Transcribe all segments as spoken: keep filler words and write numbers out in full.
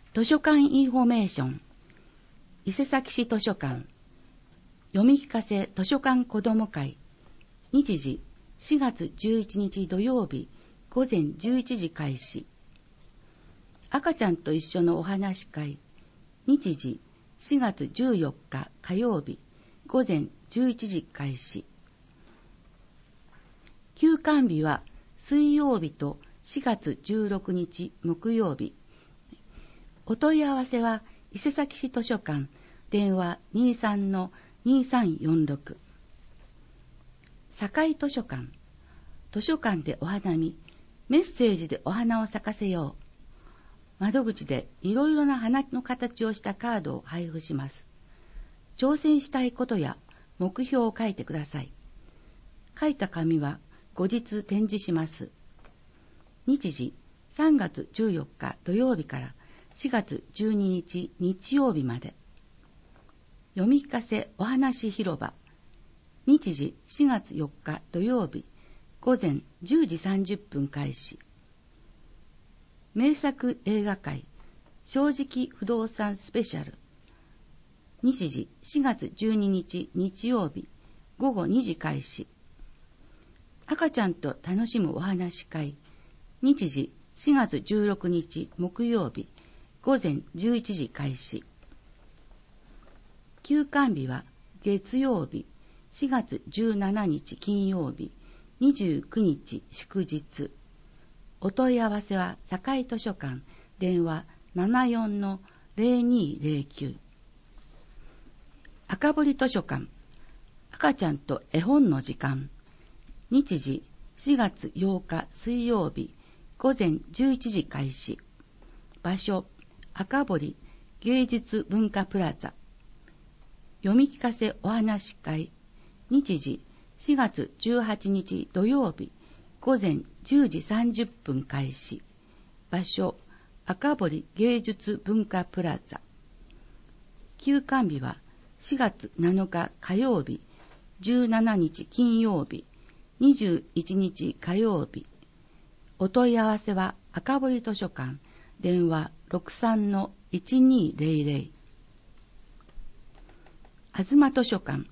図書館インフォメーション、伊勢崎市図書館、読み聞かせ図書館子ども会、日時しがつじゅういちにち土曜日午前じゅういちじ開始。赤ちゃんと一緒のお話会、日時しがつじゅうよっか火曜日午前じゅういちじ開始。休館日は水曜日としがつじゅうろくにち木曜日。お問い合わせは伊勢崎市図書館、電話 にじゅうさんのにさんよんろく。堺図書館、図書館でお花見、メッセージでお花を咲かせよう。窓口でいろいろな花の形をしたカードを配布します。挑戦したいことや目標を書いてください。書いた紙は後日展示します。日時さんがつじゅうよっか土曜日からしがつじゅうににち日曜日まで。読み聞かせお話広場、日時しがつよっか土曜日午前じゅうじさんじゅっぷん開始。名作映画会正直不動産スペシャル、日時しがつじゅうににち日曜日午後にじ開始。赤ちゃんと楽しむお話会、日時しがつじゅうろくにち木曜日午前じゅういちじ開始。休館日は月曜日しがつじゅうしちにち金曜日にじゅうくにち祝日。お問い合わせは堺図書館、電話 ななよんのぜろにぜろきゅう。赤堀図書館、赤ちゃんと絵本の時間、日時しがつようか水曜日午前じゅういちじ開始。場所赤堀芸術文化プラザ。読み聞かせお話会、日時しがつじゅうはちにち土曜日午前じゅうじさんじゅっぷん開始。場所赤堀芸術文化プラザ。休館日はしがつなのか火曜日、じゅうしちにち金曜日、にじゅういちにち火曜日。お問い合わせは赤堀図書館、電話 ろくさんのいちにぜろぜろ。あずま図書館、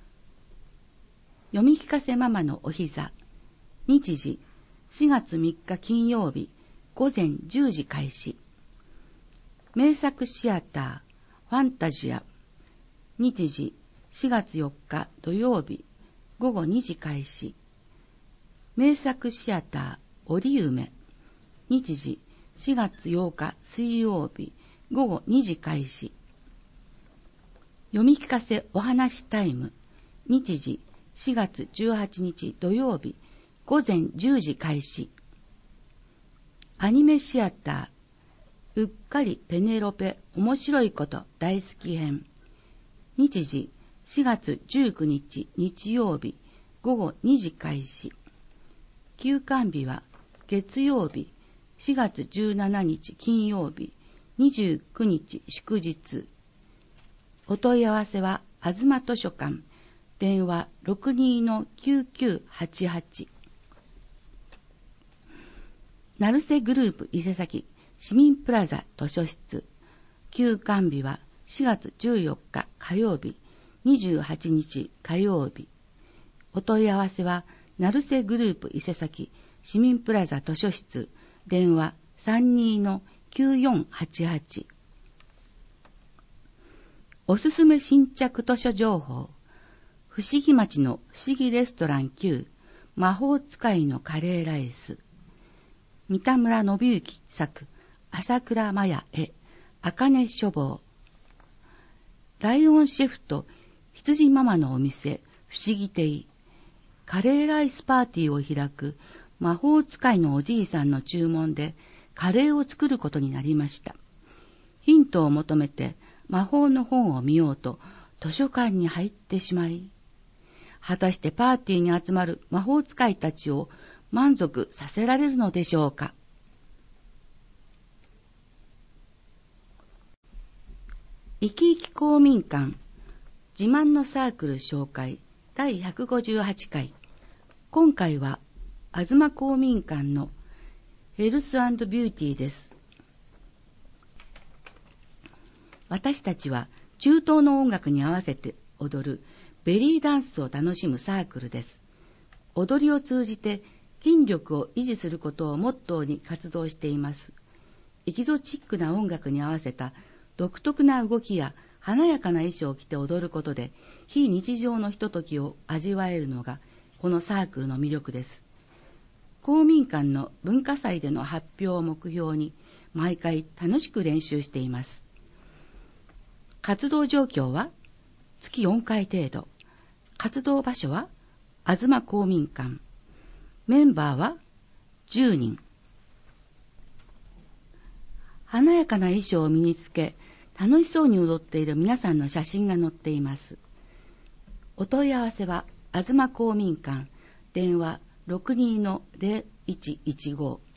読み聞かせママのお膝、日時しがつみっか金曜日午前じゅうじ開始。名作シアターファンタジア、日時しがつよっか土曜日午後にじ開始。名作シアター折梅、日時しがつようか水曜日午後にじ開始。読み聞かせお話タイム、日時しがつじゅうはちにち土曜日午前じゅうじ開始。アニメシアターうっかりペネロペ面白いこと大好き編、日時しがつじゅうくにち日曜日午後にじ開始。休館日は月曜日しがつじゅうしちにち金曜日にじゅうくにち祝日。お問い合わせはあずま図書館、電話 ろくにのきゅうきゅうはちはち。成瀬グループ伊勢崎市民プラザ図書室。休館日はしがつじゅうよっか火曜日、にじゅうはちにち火曜日。お問い合わせは成瀬グループ伊勢崎市民プラザ図書室、電話 さんにのきゅうよんはちはち。おすすめ新着図書情報、不思議町の不思議レストランきゅう、魔法使いのカレーライス。三田村信之作、朝倉麻也絵、茜書房。ライオンシェフと羊ママのお店、不思議亭。カレーライスパーティーを開く魔法使いのおじいさんの注文でカレーを作ることになりました。ヒントを求めて魔法の本を見ようと図書館に入ってしまい、果たしてパーティーに集まる魔法使いたちを満足させられるのでしょうか。いきいき公民館自慢のサークル紹介だいひゃくごじゅうはちかい。今回はあずま公民館のヘルス&ビューティーです。 私たちは中東の音楽に合わせて踊るベリーダンスを楽しむサークルです。踊りを通じて筋力を維持することをモットーに活動しています。エキゾチックな音楽に合わせた独特な動きや華やかな衣装を着て踊ることで非日常のひとときを味わえるのがこのサークルの魅力です。公民館の文化祭での発表を目標に毎回楽しく練習しています。活動状況は月よんかい程度。活動場所は東公民館。メンバーはじゅうにん。華やかな衣装を身につけ、楽しそうに踊っている皆さんの写真が載っています。お問い合わせは東公民館、電話 ろくにーのゼロいちいちご